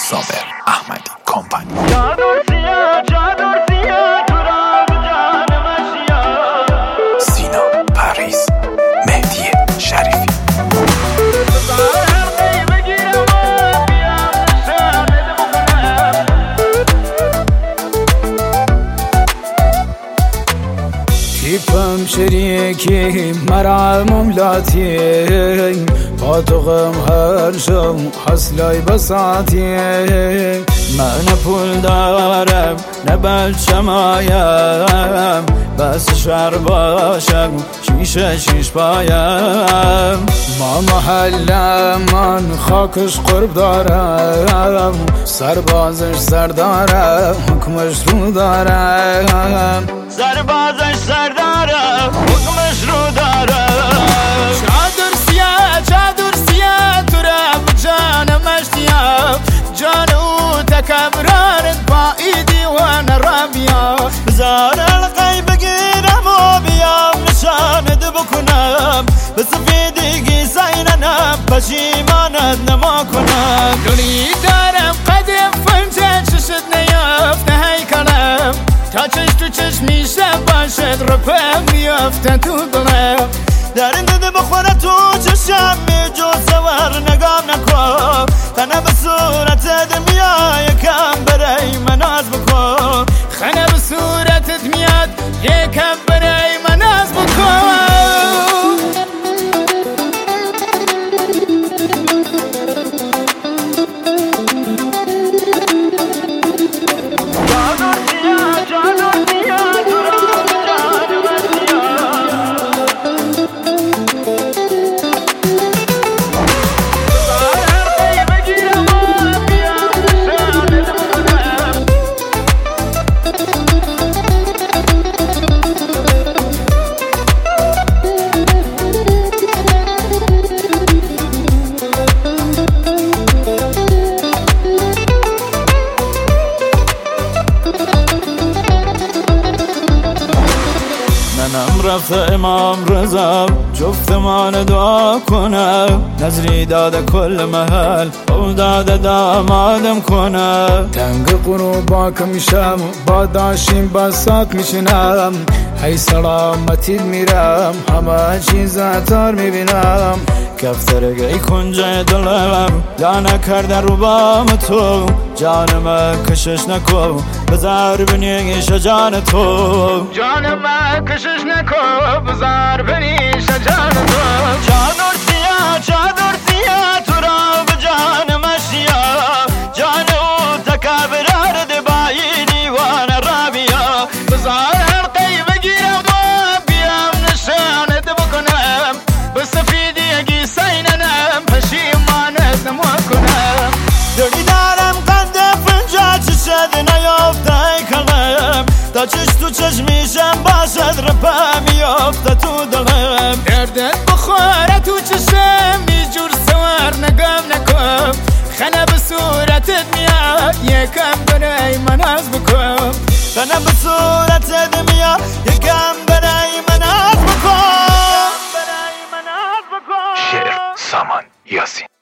صابر احمدی کمپانی. سینا پریز، مهدی شریفی. تیپم شریکی مرا مملاتی پاتوغم هر شو حسلای بساتی. من پول دارم نه بلچمایم بس شهر باشم شیش پایم. ما محلم من خاکش قرب دارم سربازش سردارم حکمش رو دارم. سربازش سردارم حکمش رو دارم. چادر سیاه تو را بجانم اشتیاب جان او تکبرانت با ایدی و نرابیا. بزار القی بگیرم و بیام نشانت بکنم بسفیدگی سیننم پشیمانت نما کنم. دونی دارم قدم فنجه چشت نیافته هیکلم تا چش تو چشمیشم باشد رپم میافته تو دلم. درنده بخوره تو چشم جو سوار نگام نکن خنه به صورت دنیا یکم برای من ناز بکن. خنه به صورتت میاد یکم برای من ناز بکن. منم رفته امام رضا جفتمان دعا کنم نظری داده کل محل او داده دامادم کنم. تنگ قروبا که میشم با داشیم بسات میشنم هی سلامتی میرم همه چیز اتار میبینم. کفترگی کنجه دلم لا نکرده رو بام تو جانم کشش نکو بزار بنیش جان تو. جانم کشش نکو بزار بنیش جان تو. چادر سیاه تو را به جانم اشیا جان او تکبرار دبایی دیوان رابیا. بزار حلقی بگیرم و بیام نشانت بکنم بسفیدگی سیننم پشیمانت نما کنم. دلی دارم قد فنجا چشد نیافته کلم تا چش تو چشمیشم باشد رپا میافته تو دلم. دردت بخوره تو چشم بیجور سوار نگام نکن خنه به صورتت میاد یکم برای من ناز بکن. خنه به صورتت میاد یکم برای من ناز بکن. شعر سامان یاسین.